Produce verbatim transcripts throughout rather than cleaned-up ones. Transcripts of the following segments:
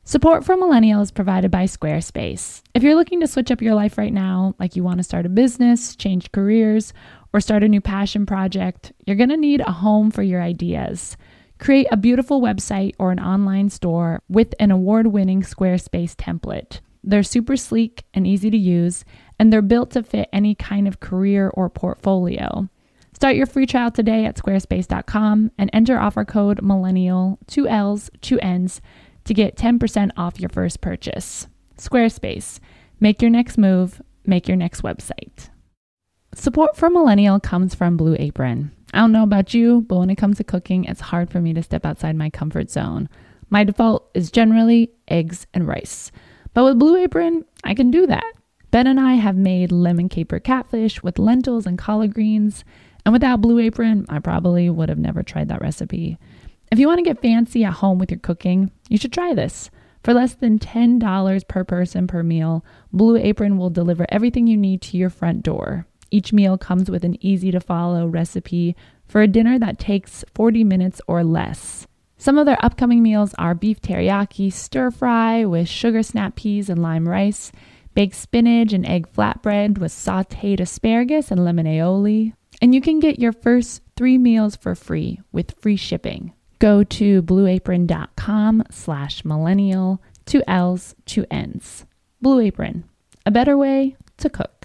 Support for Millennial is provided by Squarespace. If you're looking to switch up your life right now, like you want to start a business, change careers, or start a new passion project, you're going to need a home for your ideas. Create a beautiful website or an online store with an award-winning Squarespace template. They're super sleek and easy to use, and they're built to fit any kind of career or portfolio. Start your free trial today at squarespace dot com and enter offer code Millennial, two L's, two N's, to get ten percent off your first purchase. Squarespace. Make your next move. Make your next website. Support for Millennial comes from Blue Apron. I don't know about you, but when it comes to cooking, it's hard for me to step outside my comfort zone. My default is generally eggs and rice. But with Blue Apron, I can do that. Ben and I have made lemon caper catfish with lentils and collard greens. And without Blue Apron, I probably would have never tried that recipe. If you want to get fancy at home with your cooking, you should try this. For less than ten dollars per person per meal, Blue Apron will deliver everything you need to your front door. Each meal comes with an easy-to-follow recipe for a dinner that takes forty minutes or less. Some of their upcoming meals are beef teriyaki stir-fry with sugar snap peas and lime rice, baked spinach and egg flatbread with sautéed asparagus and lemon aioli. And you can get your first three meals for free with free shipping. Go to blueapron.com slash millennial, two L's, two N's. Blue Apron, a better way to cook.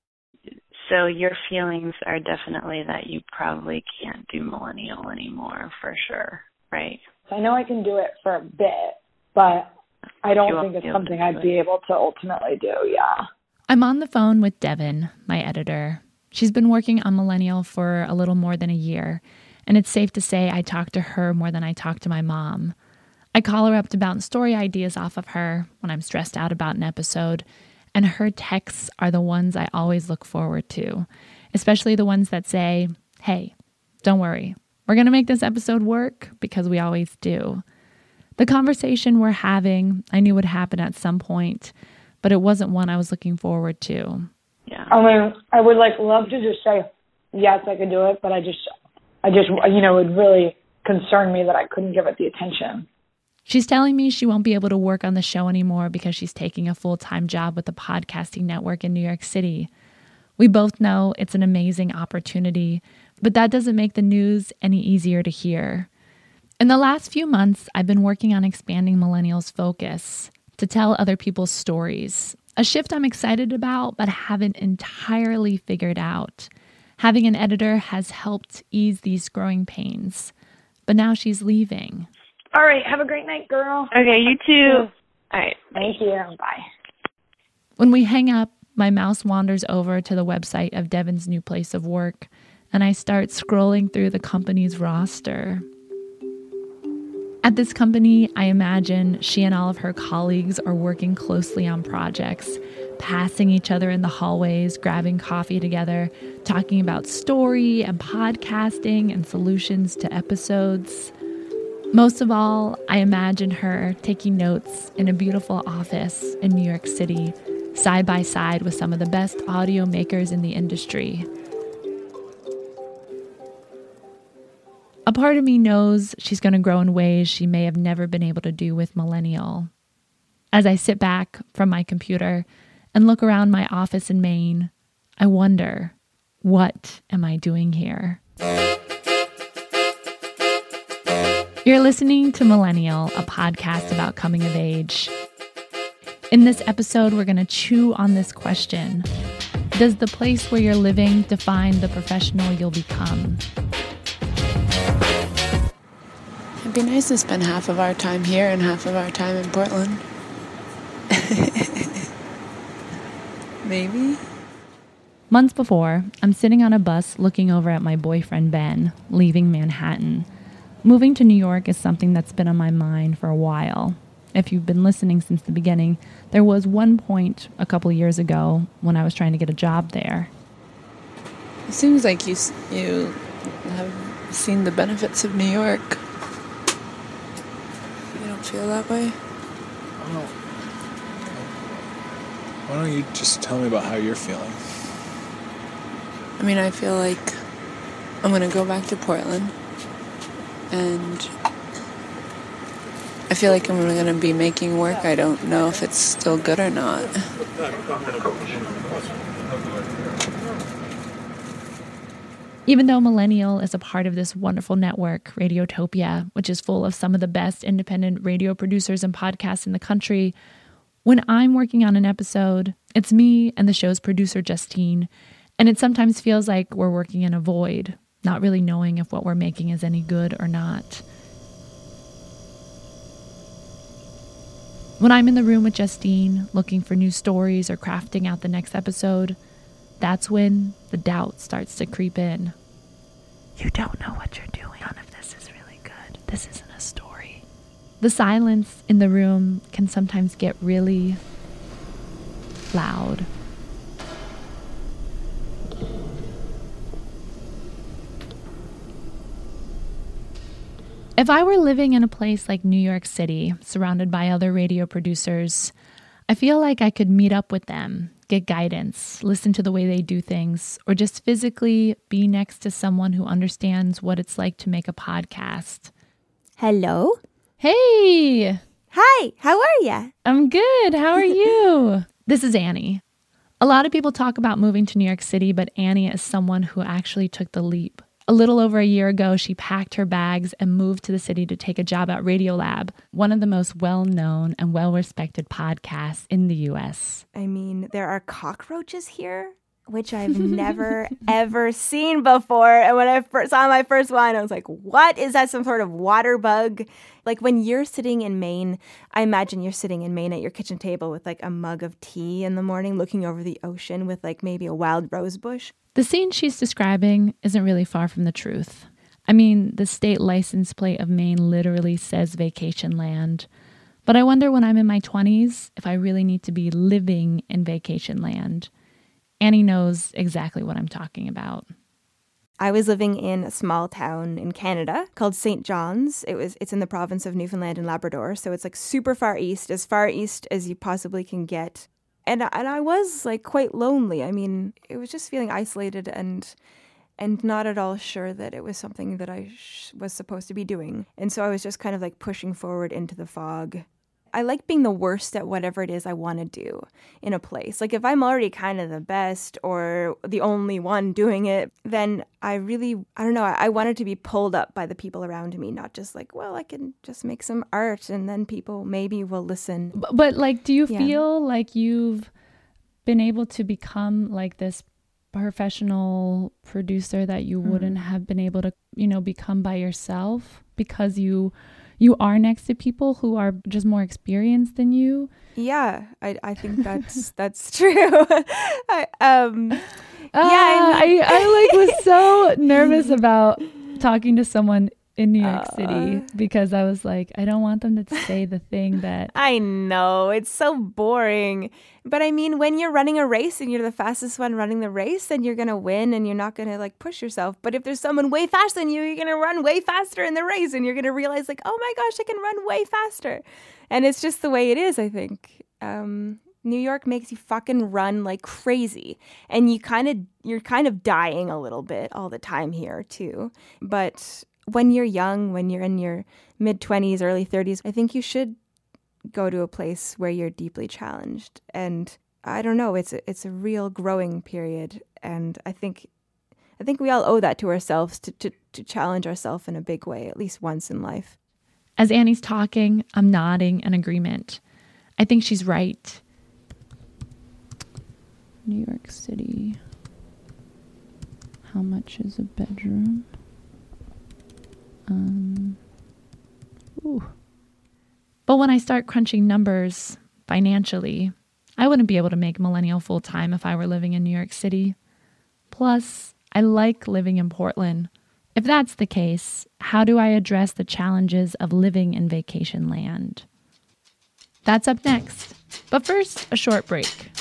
So your feelings are definitely that you probably can't do Millennial anymore, for sure, right? I know I can do it for a bit, but I don't You think won't it's be able something to do I'd be it. able to ultimately do, yeah. I'm on the phone with Devin, my editor. She's been working on Millennial for a little more than a year, and it's safe to say I talk to her more than I talk to my mom. I call her up to bounce story ideas off of her when I'm stressed out about an episode, and her texts are the ones I always look forward to, especially the ones that say, hey, don't worry, we're going to make this episode work, because we always do. The conversation we're having, I knew would happen at some point, but it wasn't one I was looking forward to. Yeah. I mean, I would like love to just say, yes, I could do it, but I just, I just, you know, it would really concern me that I couldn't give it the attention. She's telling me she won't be able to work on the show anymore because she's taking a full-time job with a podcasting network in New York City. We both know it's an amazing opportunity, but that doesn't make the news any easier to hear. In the last few months, I've been working on expanding Millennial's focus to tell other people's stories, a shift I'm excited about but haven't entirely figured out. Having an editor has helped ease these growing pains, but now she's leaving. All right, have a great night, girl. Okay, you too. All right. Thank you. Bye. When we hang up, my mouse wanders over to the website of Devin's new place of work, and I start scrolling through the company's roster. At this company, I imagine she and all of her colleagues are working closely on projects, passing each other in the hallways, grabbing coffee together, talking about story and podcasting and solutions to episodes. Most of all, I imagine her taking notes in a beautiful office in New York City, side by side with some of the best audio makers in the industry. A part of me knows she's going to grow in ways she may have never been able to do with Millennial. As I sit back from my computer and look around my office in Maine, I wonder, what am I doing here? You're listening to Millennial, a podcast about coming of age. In this episode, we're going to chew on this question. Does the place where you're living define the professional you'll become? It'd be nice to spend half of our time here and half of our time in Portland. Maybe. Months before, I'm sitting on a bus looking over at my boyfriend Ben, leaving Manhattan. Moving to New York is something that's been on my mind for a while. If you've been listening since the beginning, there was one point a couple years ago when I was trying to get a job there. It seems like you you have seen the benefits of New York. You don't feel that way? I don't. Why don't you just tell me about how you're feeling? I mean, I feel like I'm going to go back to Portland and I feel like I'm going to be making work. I don't know if it's still good or not. Even though Millennial is a part of this wonderful network, Radiotopia, which is full of some of the best independent radio producers and podcasts in the country, when I'm working on an episode, it's me and the show's producer, Justine, and it sometimes feels like we're working in a void, not really knowing if what we're making is any good or not. When I'm in the room with Justine, looking for new stories or crafting out the next episode, that's when the doubt starts to creep in. You don't know what you're doing. None of this is really good. This isn't a story. The silence in the room can sometimes get really loud. If I were living in a place like New York City, surrounded by other radio producers, I feel like I could meet up with them, get guidance, listen to the way they do things, or just physically be next to someone who understands what it's like to make a podcast. Hello? Hey! Hi, how are ya? I'm good. How are you? This is Annie. A lot of people talk about moving to New York City, but Annie is someone who actually took the leap. A little over a year ago, she packed her bags and moved to the city to take a job at Radiolab, one of the most well-known and well-respected podcasts in the U S. I mean, there are cockroaches here, which I've never, ever seen before. And when I first saw my first one, I was like, what? Is that some sort of water bug? Like when you're sitting in Maine, I imagine you're sitting in Maine at your kitchen table with like a mug of tea in the morning, looking over the ocean with like maybe a wild rose bush. The scene she's describing isn't really far from the truth. I mean, the state license plate of Maine literally says vacation land. But I wonder when I'm in my twenties if I really need to be living in vacation land. Annie knows exactly what I'm talking about. I was living in a small town in Canada called Saint John's. It was it's in the province of Newfoundland and Labrador, so it's like super far east, as far east as you possibly can get. And and I was like quite lonely. I mean, it was just feeling isolated and and not at all sure that it was something that I sh- was supposed to be doing. And so I was just kind of like pushing forward into the fog. I like being the worst at whatever it is I want to do in a place. Like if I'm already kind of the best or the only one doing it, then I really, I don't know, I, I wanted to be pulled up by the people around me, not just like, well, I can just make some art and then people maybe will listen. But, but like, do you Yeah. feel like you've been able to become like this professional producer that you Hmm. wouldn't have been able to, you know, become by yourself because you you are next to people who are just more experienced than you? Yeah, I I think that's that's true. I, um, Ah, I mean- I, I like was so nervous about talking to someone in New York Uh. City because I was like, I don't want them to say the thing that I know, it's so boring. But I mean, when you're running a race and you're the fastest one running the race, then you're going to win and you're not going to like push yourself. But if there's someone way faster than you, you're going to run way faster in the race and you're going to realize like, oh my gosh, I can run way faster. And it's just the way it is, I think. Um, New York makes you fucking run like crazy. And you kind of, you're kind of dying a little bit all the time here too. But when you're young, when you're in your mid-twenties, early thirties, I think you should go to a place where you're deeply challenged. And I don't know, it's a, it's a real growing period. And I think I think we all owe that to ourselves to, to, to challenge ourselves in a big way, at least once in life. as Annie's talking, I'm nodding in agreement. I think she's right. New York City. How much is a bedroom? Um, ooh. But when I start crunching numbers financially, I wouldn't be able to make Millennial full time if I were living in New York City. Plus, I like living in Portland. If that's the case, how do I address the challenges of living in vacation land? That's up next. But first, a short break.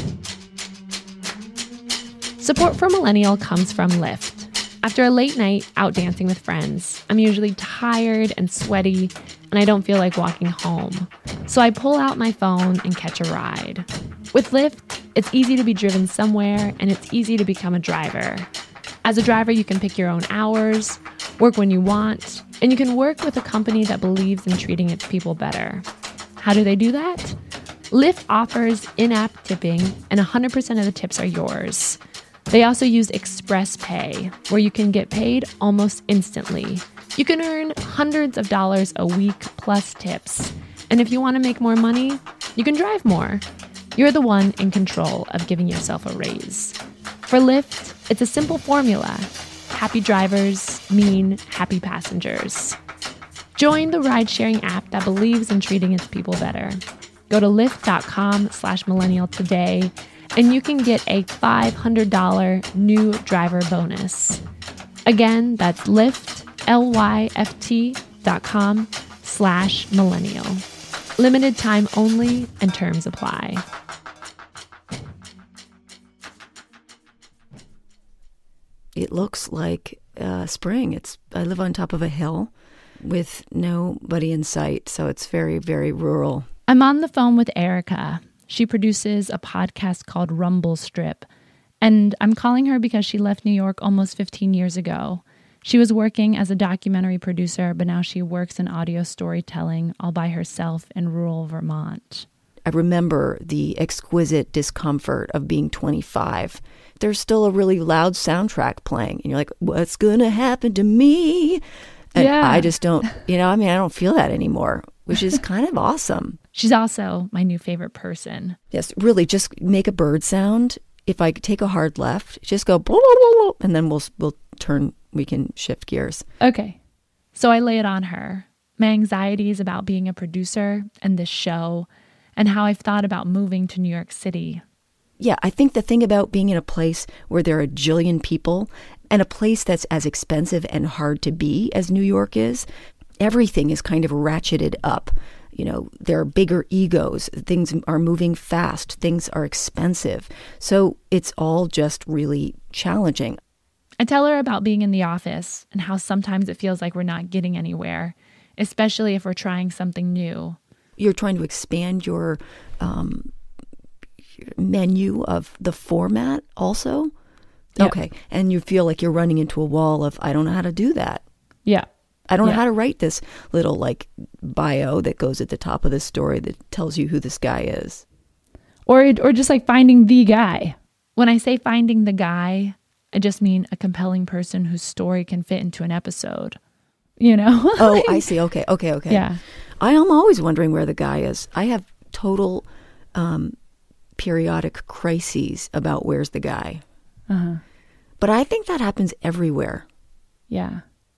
Support for Millennial comes from Lyft. After a late night out dancing with friends, I'm usually tired and sweaty, and I don't feel like walking home. So I pull out my phone and catch a ride. With Lyft, it's easy to be driven somewhere, and it's easy to become a driver. As a driver, you can pick your own hours, work when you want, and you can work with a company that believes in treating its people better. How do they do that? Lyft offers in-app tipping, and one hundred percent of the tips are yours. They also use Express Pay, where you can get paid almost instantly. You can earn hundreds of dollars a week plus tips. And if you want to make more money, you can drive more. You're the one in control of giving yourself a raise. For Lyft, it's a simple formula. Happy drivers mean happy passengers. Join the ride-sharing app that believes in treating its people better. Go to lyft.com slash millennial today, and you can get a five hundred dollars new driver bonus. Again, that's Lyft, L-Y-F-T dot com slash millennial. Limited time only and terms apply. It looks like uh, spring. It's I live on top of a hill with nobody in sight, so it's very, very rural. I'm on the phone with Erica. She produces a podcast called Rumble Strip, and I'm calling her because she left New York almost fifteen years ago. She was working as a documentary producer, but now she works in audio storytelling all by herself in rural Vermont. I remember the exquisite discomfort of being twenty-five. There's still a really loud soundtrack playing, and you're like, what's going to happen to me? And yeah. I just don't, you know, I mean, I don't feel that anymore, which is kind of awesome. She's also my new favorite person. Yes, really, just make a bird sound. If I take a hard left, just go, blah, blah, blah, blah, and then we'll we'll turn, we can shift gears. Okay, so I lay it on her. My anxieties about being a producer and this show, and how I've thought about moving to New York City. Yeah, I think the thing about being in a place where there are a jillion people and a place that's as expensive and hard to be as New York is, everything is kind of ratcheted up. You know, there are bigger egos. Things are moving fast. Things are expensive. So it's all just really challenging. I tell her about being in the office and how sometimes it feels like we're not getting anywhere, especially if we're trying something new. You're trying to expand your um, menu of the format also? Yep. Okay. And you feel like you're running into a wall of, I don't know how to do that. Yeah. I don't yeah. know how to write this little like bio that goes at the top of the story that tells you who this guy is. Or or just like finding the guy. When I say finding the guy, I just mean a compelling person whose story can fit into an episode. You know? Oh, like, I see. Okay. Okay. Okay. Yeah. I am always wondering where the guy is. I have total um, periodic crises about where's the guy. Uh-huh. But I think that happens everywhere. Yeah.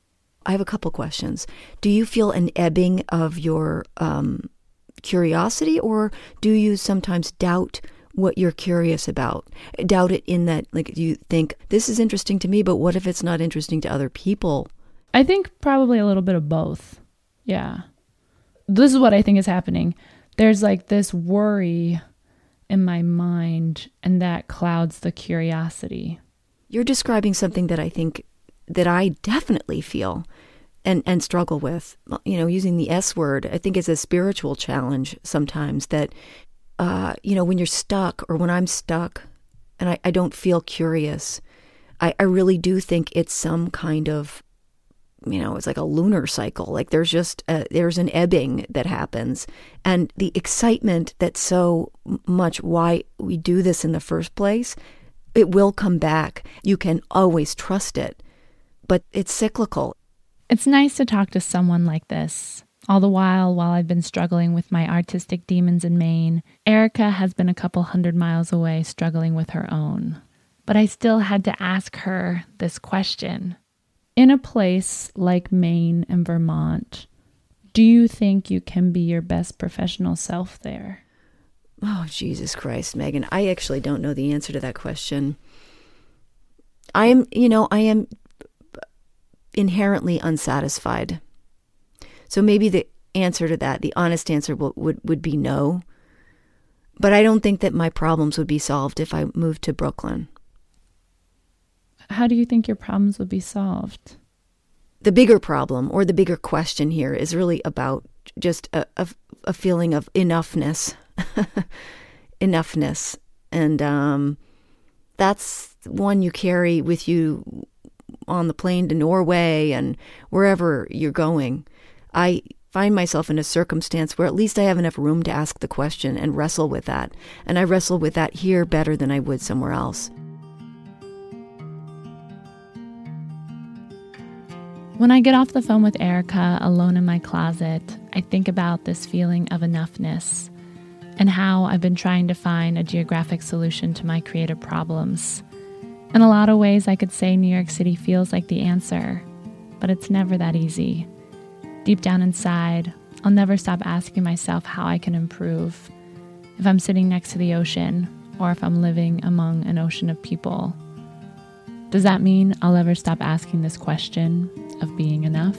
I have a couple questions. Do you feel an ebbing of your um, curiosity, or do you sometimes doubt what you're curious about? Doubt it in that, like, you think, this is interesting to me, but what if it's not interesting to other people? I think probably a little bit of both. Yeah. This is what I think is happening. There's like this worry in my mind, and that clouds the curiosity. You're describing something that I think that I definitely feel and, and struggle with. You know, using the S word, I think it's a spiritual challenge sometimes that, uh, you know, when you're stuck or when I'm stuck and I, I don't feel curious, I, I really do think it's some kind of, you know, it's like a lunar cycle. Like there's just, a, there's an ebbing that happens. And the excitement that's so much why we do this in the first place, it will come back. You can always trust it. But it's cyclical. It's nice to talk to someone like this. All the while, while I've been struggling with my artistic demons in Maine, Erica has been a couple hundred miles away struggling with her own. But I still had to ask her this question. In a place like Maine and Vermont, do you think you can be your best professional self there? Oh, Jesus Christ, Megan. I actually don't know the answer to that question. I am, you know, I am inherently unsatisfied. So maybe the answer to that, the honest answer would, would, would be no. But I don't think that my problems would be solved if I moved to Brooklyn. How do you think your problems would be solved? The bigger problem or the bigger question here is really about just a, a, a feeling of enoughness. enoughness. And um, that's one you carry with you on the plane to Norway and wherever you're going, I find myself in a circumstance where at least I have enough room to ask the question and wrestle with that. And I wrestle with that here better than I would somewhere else. When I get off the phone with Erica alone in my closet, I think about this feeling of enoughness and how I've been trying to find a geographic solution to my creative problems. In a lot of ways, I could say New York City feels like the answer, but it's never that easy. Deep down inside, I'll never stop asking myself how I can improve. If I'm sitting next to the ocean, or if I'm living among an ocean of people. Does that mean I'll ever stop asking this question of being enough?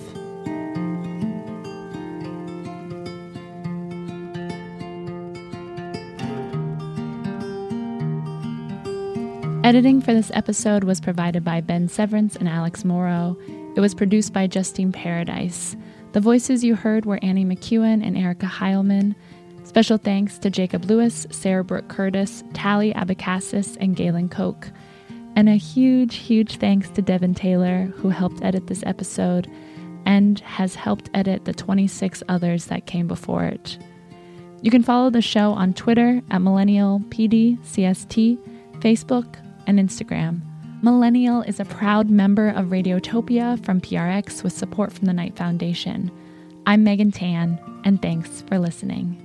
Editing for this episode was provided by Ben Severance and Alex Morrow. It was produced by Justine Paradise. The voices you heard were Annie McEwen and Erica Heilman. Special thanks to Jacob Lewis, Sarah Brooke Curtis, Tally Abacassis, and Galen Koch. And a huge, huge thanks to Devin Taylor, who helped edit this episode and has helped edit the twenty-six others that came before it. You can follow the show on Twitter at Millennial P D C S T, Facebook, and Instagram. Millennial is a proud member of Radiotopia from P R X with support from the Knight Foundation. I'm Megan Tan, and thanks for listening.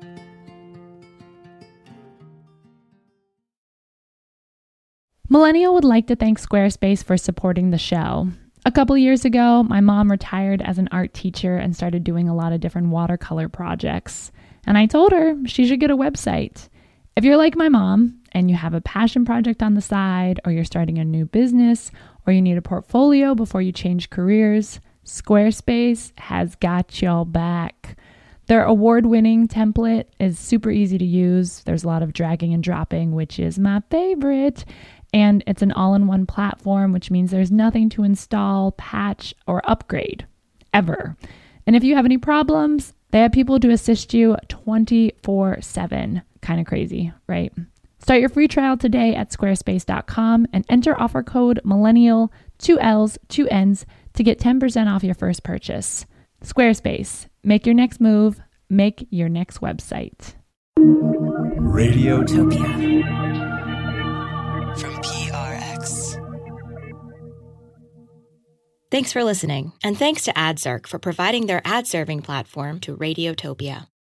Millennial would like to thank Squarespace for supporting the show. A couple years ago, my mom retired as an art teacher and started doing a lot of different watercolor projects. And I told her she should get a website. If you're like my mom and you have a passion project on the side, or you're starting a new business, or you need a portfolio before you change careers, Squarespace has got y'all back. Their award-winning template is super easy to use. There's a lot of dragging and dropping, which is my favorite. And it's an all-in-one platform, which means there's nothing to install, patch, or upgrade, ever. And if you have any problems, they have people to assist you twenty-four seven. Kind of crazy, right? Start your free trial today at squarespace dot com and enter offer code millennial, two L's, two N's, to get ten percent off your first purchase. Squarespace. Make your next move. Make your next website. Radiotopia. From P R X. Thanks for listening, and thanks to AdZerk for providing their ad-serving platform to Radiotopia.